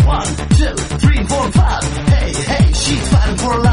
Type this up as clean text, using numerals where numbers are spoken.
1, 2, 3, 4, 5. Hey, hey, she's fighting for her life.